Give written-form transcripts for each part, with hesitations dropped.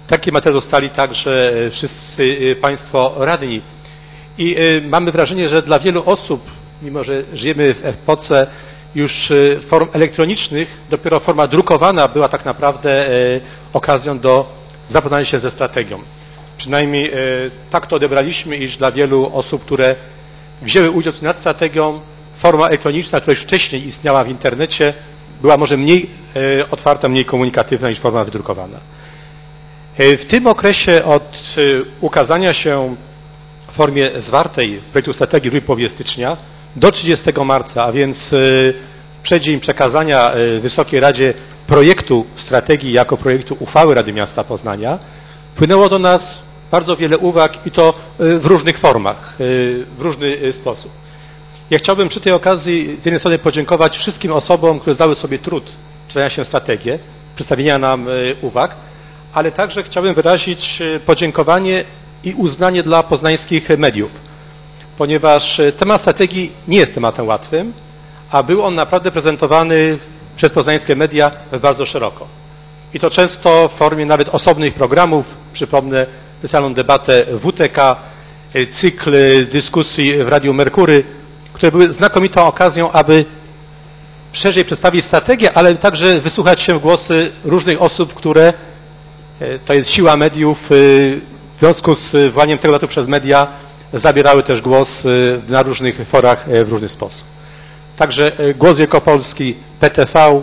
Taki materiał dostali także wszyscy Państwo radni. I mamy wrażenie, że dla wielu osób, mimo że żyjemy w epoce już form elektronicznych, dopiero forma drukowana była tak naprawdę okazją do zapoznania się ze strategią. Przynajmniej tak to odebraliśmy, iż dla wielu osób, które wzięły udział nad strategią, forma elektroniczna, która już wcześniej istniała w internecie, była może mniej otwarta, mniej komunikatywna niż forma wydrukowana. W tym okresie od ukazania się w formie zwartej projektu strategii w drugiej połowie stycznia do 30 marca, a więc w przeddzień przekazania Wysokiej Radzie projektu strategii jako projektu uchwały Rady Miasta Poznania, wpłynęło do nas bardzo wiele uwag i to w różnych formach, w różny sposób. Ja chciałbym przy tej okazji z jednej strony podziękować wszystkim osobom, które zdały sobie trud czytania się strategię, przedstawienia nam uwag, ale także chciałbym wyrazić podziękowanie i uznanie dla poznańskich mediów, ponieważ temat strategii nie jest tematem łatwym, a był on naprawdę prezentowany przez poznańskie media bardzo szeroko. I to często w formie nawet osobnych programów, przypomnę specjalną debatę WTK, cykl dyskusji w Radiu Merkury, które były znakomitą okazją, aby szerzej przedstawić strategię, ale także wysłuchać się w głosy różnych osób, które, to jest siła mediów, w związku z wołaniem tego tematu przez media, zabierały też głos na różnych forach w różny sposób. Także Głos Wielkopolski, PTV,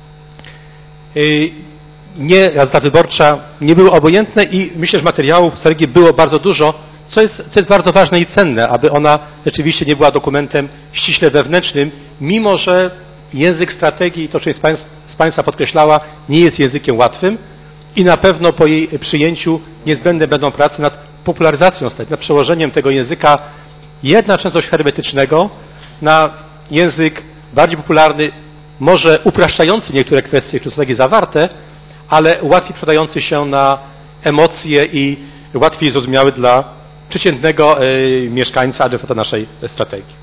nie Gazeta Wyborcza nie były obojętne i myślę, że materiałów strategii było bardzo dużo, co jest bardzo ważne i cenne, aby ona rzeczywiście nie była dokumentem ściśle wewnętrznym, mimo że język strategii, to część z Państwa podkreślała, nie jest językiem łatwym i na pewno po jej przyjęciu niezbędne będą prace nad popularyzacją strategii, nad przełożeniem tego języka jednak często dość hermetycznego na język bardziej popularny, może upraszczający niektóre kwestie w strategii zawarte, ale łatwiej przekładający się na emocje i łatwiej zrozumiały dla przeciętnego mieszkańca, adresata naszej strategii.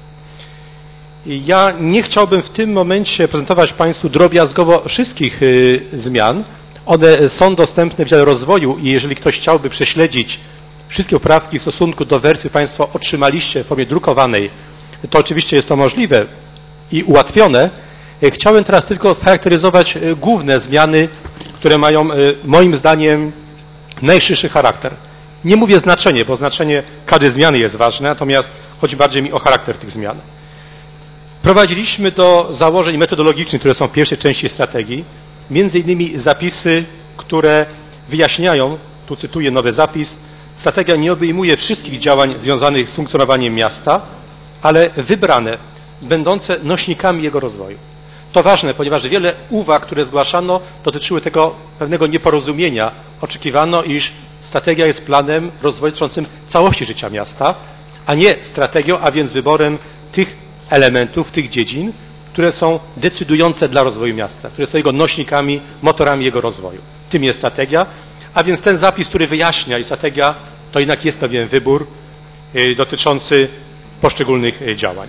Ja nie chciałbym w tym momencie prezentować Państwu drobiazgowo wszystkich zmian. One są dostępne w dziale rozwoju i jeżeli ktoś chciałby prześledzić wszystkie poprawki w stosunku do wersji, które Państwo otrzymaliście w formie drukowanej, to oczywiście jest to możliwe i ułatwione. Chciałem teraz tylko scharakteryzować główne zmiany, które mają moim zdaniem najszerszy charakter. Nie mówię znaczenie, bo znaczenie każdej zmiany jest ważne, natomiast chodzi bardziej mi o charakter tych zmian. Prowadziliśmy do założeń metodologicznych, które są w pierwszej części strategii, między innymi zapisy, które wyjaśniają, tu cytuję nowy zapis, strategia nie obejmuje wszystkich działań związanych z funkcjonowaniem miasta, ale wybrane, będące nośnikami jego rozwoju. To ważne, ponieważ wiele uwag, które zgłaszano, dotyczyły tego pewnego nieporozumienia. Oczekiwano, iż strategia jest planem rozwoju dotyczącym całości życia miasta, a nie strategią, a więc wyborem tych elementów, tych dziedzin, które są decydujące dla rozwoju miasta, które są jego nośnikami, motorami jego rozwoju. Tym jest strategia, a więc ten zapis, który wyjaśnia, i strategia to jednak jest pewien wybór dotyczący poszczególnych działań.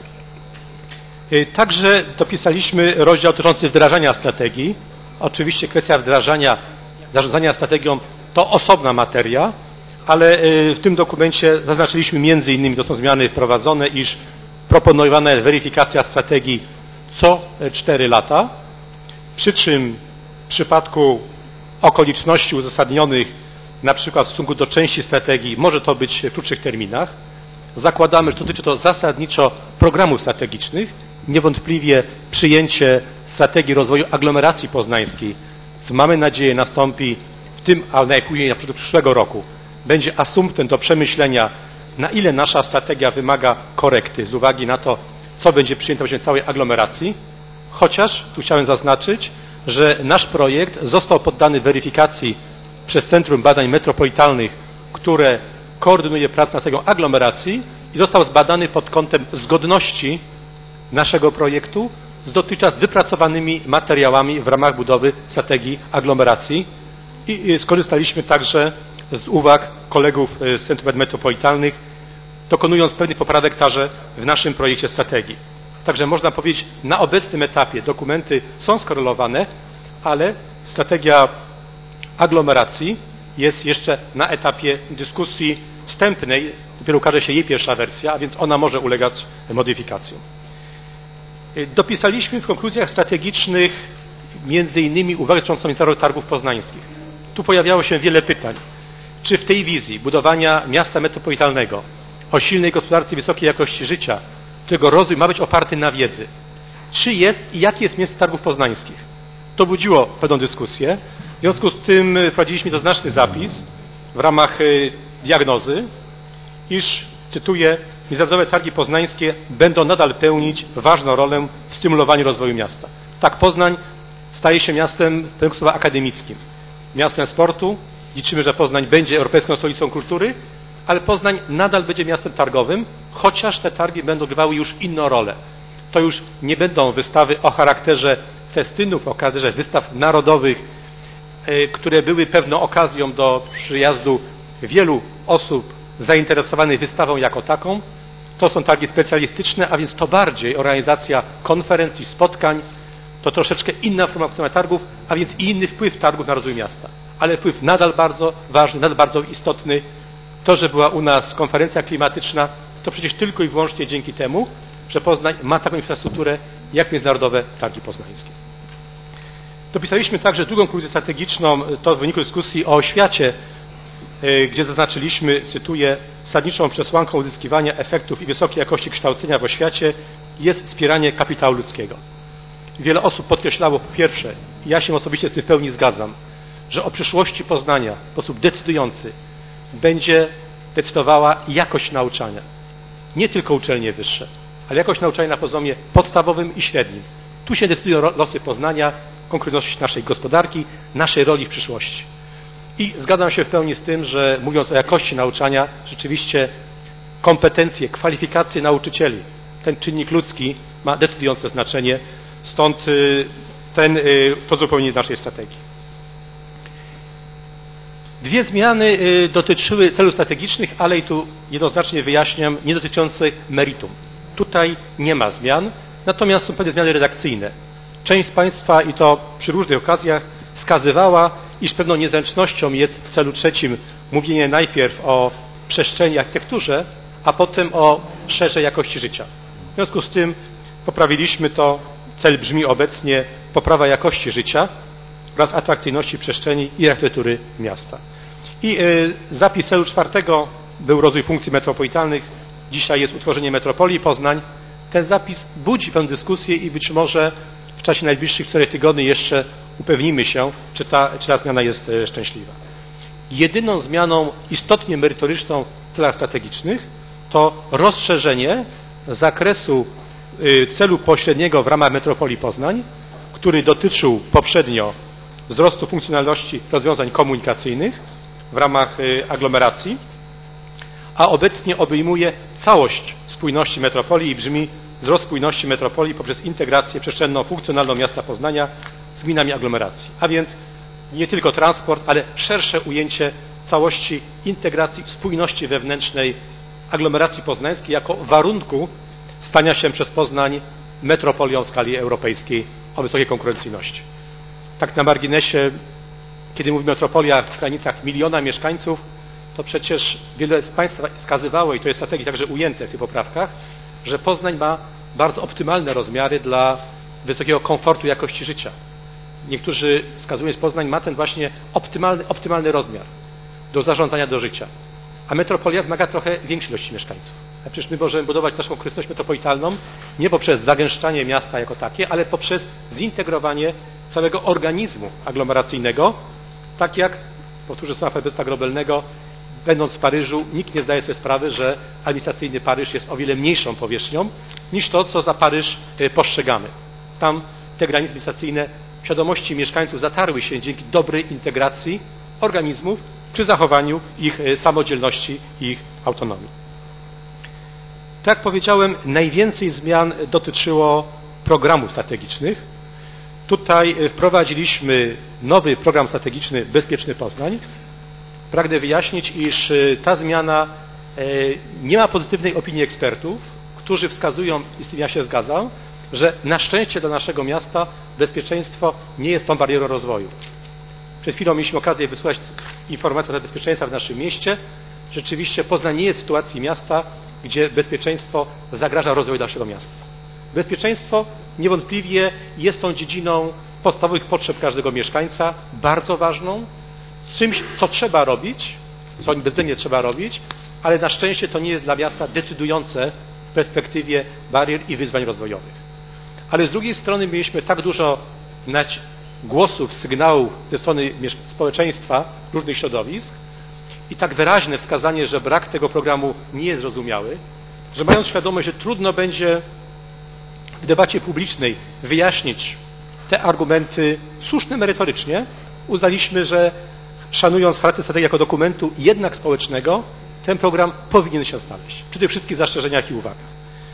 Także dopisaliśmy rozdział dotyczący wdrażania strategii. Oczywiście kwestia wdrażania, zarządzania strategią to osobna materia, ale w tym dokumencie zaznaczyliśmy między innymi, to są zmiany wprowadzone, iż proponowana jest weryfikacja strategii co 4 lata, przy czym w przypadku okoliczności uzasadnionych, na przykład w stosunku do części strategii, może to być w krótszych terminach. Zakładamy, że dotyczy to zasadniczo programów strategicznych. Niewątpliwie przyjęcie strategii rozwoju aglomeracji poznańskiej, co mamy nadzieję nastąpi w tym, ale najpóźniej na początku przyszłego roku, będzie asumptem do przemyślenia, na ile nasza strategia wymaga korekty z uwagi na to, co będzie przyjęte w całej aglomeracji. Chociaż tu chciałem zaznaczyć, że nasz projekt został poddany weryfikacji przez Centrum Badań Metropolitalnych, które koordynuje pracę nad strategią aglomeracji i został zbadany pod kątem zgodności naszego projektu z dotychczas wypracowanymi materiałami w ramach budowy strategii aglomeracji i skorzystaliśmy także z uwag kolegów z Centrum Badań Metropolitalnych, dokonując pewnych poprawek także w naszym projekcie strategii. Także można powiedzieć, na obecnym etapie dokumenty są skorelowane, ale strategia aglomeracji jest jeszcze na etapie dyskusji wstępnej, dopiero ukaże się jej pierwsza wersja, a więc ona może ulegać modyfikacjom. Dopisaliśmy w konkluzjach strategicznych między innymi uwagę dotyczącą Międzynarodowych Targów Poznańskich. Tu pojawiało się wiele pytań. Czy w tej wizji budowania miasta metropolitalnego o silnej gospodarce i wysokiej jakości życia, którego rozwój ma być oparty na wiedzy, czy jest i jaki jest miejsce Targów Poznańskich? To budziło pewną dyskusję. W związku z tym wprowadziliśmy jednoznaczny zapis w ramach diagnozy, iż, cytuję, Międzynarodowe Targi Poznańskie będą nadal pełnić ważną rolę w stymulowaniu rozwoju miasta. Tak, Poznań staje się miastem, pewnego słowa, akademickim, miastem sportu. Liczymy, że Poznań będzie europejską stolicą kultury, ale Poznań nadal będzie miastem targowym, chociaż te targi będą grywały już inną rolę. To już nie będą wystawy o charakterze festynów, o charakterze wystaw narodowych, które były pewną okazją do przyjazdu wielu osób zainteresowanych wystawą jako taką. To są targi specjalistyczne, a więc to bardziej organizacja konferencji, spotkań, to troszeczkę inna forma funkcjonowania targów, a więc i inny wpływ targów na rozwój miasta. Ale wpływ nadal bardzo ważny, nadal bardzo istotny. To, że była u nas konferencja klimatyczna, to przecież tylko i wyłącznie dzięki temu, że Poznań ma taką infrastrukturę jak Międzynarodowe Targi Poznańskie. Dopisaliśmy także drugą konkluzję strategiczną, to w wyniku dyskusji o oświacie, gdzie zaznaczyliśmy, cytuję, zasadniczą przesłanką uzyskiwania efektów i wysokiej jakości kształcenia w oświacie jest wspieranie kapitału ludzkiego. Wiele osób podkreślało, po pierwsze, ja się osobiście z tym w pełni zgadzam, że o przyszłości Poznania w sposób decydujący będzie decydowała jakość nauczania. Nie tylko uczelnie wyższe, ale jakość nauczania na poziomie podstawowym i średnim. Tu się decydują losy Poznania, konkurencyjność naszej gospodarki, naszej roli w przyszłości. I zgadzam się w pełni z tym, że mówiąc o jakości nauczania, rzeczywiście kompetencje, kwalifikacje nauczycieli, ten czynnik ludzki ma decydujące znaczenie, stąd to uzupełnienie naszej strategii. Dwie zmiany dotyczyły celów strategicznych, ale i tu jednoznacznie wyjaśniam, nie dotyczących meritum. Tutaj nie ma zmian, natomiast są pewne zmiany redakcyjne. Część z Państwa, i to przy różnych okazjach, wskazywała, iż pewną niezręcznością jest w celu trzecim mówienie najpierw o przestrzeni, architekturze, a potem o szerszej jakości życia. W związku z tym poprawiliśmy to. Cel brzmi obecnie poprawa jakości życia oraz atrakcyjności przestrzeni i architektury miasta. I zapis celu czwartego był rozwój funkcji metropolitalnych. Dzisiaj jest utworzenie metropolii Poznań. Ten zapis budzi pewną dyskusję i być może w czasie najbliższych 4 tygodni jeszcze upewnimy się, czy ta zmiana jest szczęśliwa. Jedyną zmianą istotnie merytoryczną w celach strategicznych to rozszerzenie zakresu celu pośredniego w ramach metropolii Poznań, który dotyczył poprzednio wzrostu funkcjonalności rozwiązań komunikacyjnych w ramach aglomeracji, a obecnie obejmuje całość spójności metropolii i brzmi wzrost spójności metropolii poprzez integrację przestrzenną, funkcjonalną miasta Poznania z gminami aglomeracji. A więc nie tylko transport, ale szersze ujęcie całości integracji, spójności wewnętrznej aglomeracji poznańskiej jako warunku stania się przez Poznań metropolią w skali europejskiej o wysokiej konkurencyjności. Tak na marginesie, kiedy mówimy metropolia w granicach 1 miliona mieszkańców, to przecież wiele z Państwa wskazywało, i to jest w strategii także ujęte w tych poprawkach, że Poznań ma bardzo optymalne rozmiary dla wysokiego komfortu i jakości życia. Niektórzy wskazują, że Poznań ma ten właśnie optymalny rozmiar do zarządzania, do życia. A metropolia wymaga trochę większej ilości mieszkańców. A przecież my możemy budować naszą konkurencyjność metropolitalną nie poprzez zagęszczanie miasta jako takie, ale poprzez zintegrowanie całego organizmu aglomeracyjnego, tak jak, powtórzę słowa Alberta Grobelnego, będąc w Paryżu, nikt nie zdaje sobie sprawy, że administracyjny Paryż jest o wiele mniejszą powierzchnią niż to, co za Paryż postrzegamy. Tam te granice administracyjne w świadomości mieszkańców zatarły się dzięki dobrej integracji organizmów przy zachowaniu ich samodzielności i ich autonomii. Tak jak powiedziałem, najwięcej zmian dotyczyło programów strategicznych. Tutaj wprowadziliśmy nowy program strategiczny Bezpieczny Poznań. Pragnę wyjaśnić, iż ta zmiana nie ma pozytywnej opinii ekspertów, którzy wskazują, i z tym ja się zgadzam, że na szczęście dla naszego miasta bezpieczeństwo nie jest tą barierą rozwoju. Przed chwilą mieliśmy okazję wysłuchać informacja na bezpieczeństwa w naszym mieście. Rzeczywiście Poznań nie jest w sytuacji miasta, gdzie bezpieczeństwo zagraża rozwojowi naszego miasta. Bezpieczeństwo niewątpliwie jest tą dziedziną podstawowych potrzeb każdego mieszkańca, bardzo ważną, czymś, co trzeba robić, co bezwzględnie trzeba robić, ale na szczęście to nie jest dla miasta decydujące w perspektywie barier i wyzwań rozwojowych. Ale z drugiej strony mieliśmy tak dużo głosów, sygnałów ze strony społeczeństwa, różnych środowisk i tak wyraźne wskazanie, że brak tego programu nie jest zrozumiały, że mając świadomość, że trudno będzie w debacie publicznej wyjaśnić te argumenty słuszne merytorycznie, uznaliśmy, że szanując charakter strategii jako dokumentu jednak społecznego, ten program powinien się znaleźć przy tych wszystkich zastrzeżeniach i uwagach.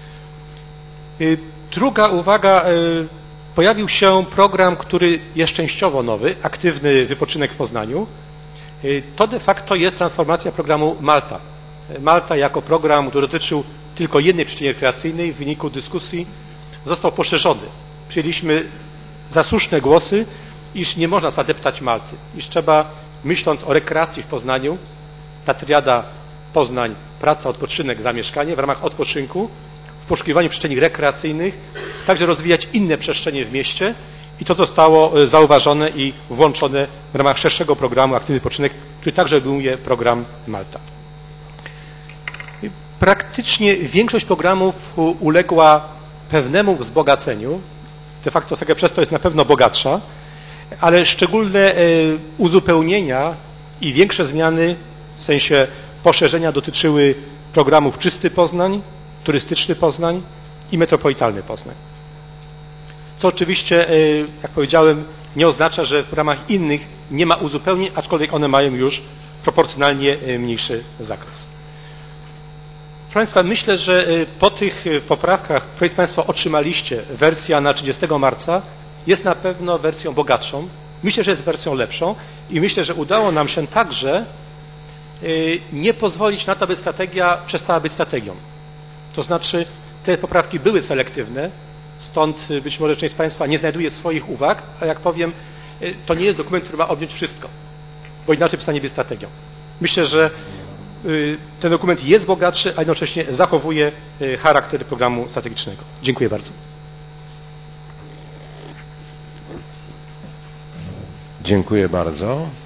Druga uwaga, pojawił się program, który jest częściowo nowy, aktywny wypoczynek w Poznaniu. To de facto jest transformacja programu Malta. Malta jako program, który dotyczył tylko jednej przyczyn rekreacyjnej, w wyniku dyskusji został poszerzony. Przyjęliśmy za słuszne głosy, iż nie można zadeptać Malty, iż trzeba, myśląc o rekreacji w Poznaniu, ta triada Poznań, praca, odpoczynek, zamieszkanie, w ramach odpoczynku, w poszukiwaniu przestrzeni rekreacyjnych, także rozwijać inne przestrzenie w mieście i to zostało zauważone i włączone w ramach szerszego programu Aktywny Wypoczynek, który także obejmuje program Malta. Praktycznie większość programów uległa pewnemu wzbogaceniu, de facto przez to jest na pewno bogatsza, ale szczególne uzupełnienia i większe zmiany w sensie poszerzenia dotyczyły programów Czysty Poznań, Turystyczny Poznań i Metropolitalny Poznań. Co oczywiście, jak powiedziałem, nie oznacza, że w programach innych nie ma uzupełnień, aczkolwiek one mają już proporcjonalnie mniejszy zakres. Proszę Państwa, myślę, że po tych poprawkach, które Państwo otrzymaliście, wersja na 30 marca jest na pewno wersją bogatszą. Myślę, że jest wersją lepszą i myślę, że udało nam się także nie pozwolić na to, aby strategia przestała być strategią. To znaczy, te poprawki były selektywne, stąd być może część z Państwa nie znajduje swoich uwag, a jak powiem, to nie jest dokument, który ma objąć wszystko, bo inaczej przestanie być strategią. Myślę, że ten dokument jest bogatszy, a jednocześnie zachowuje charakter programu strategicznego. Dziękuję bardzo. Dziękuję bardzo.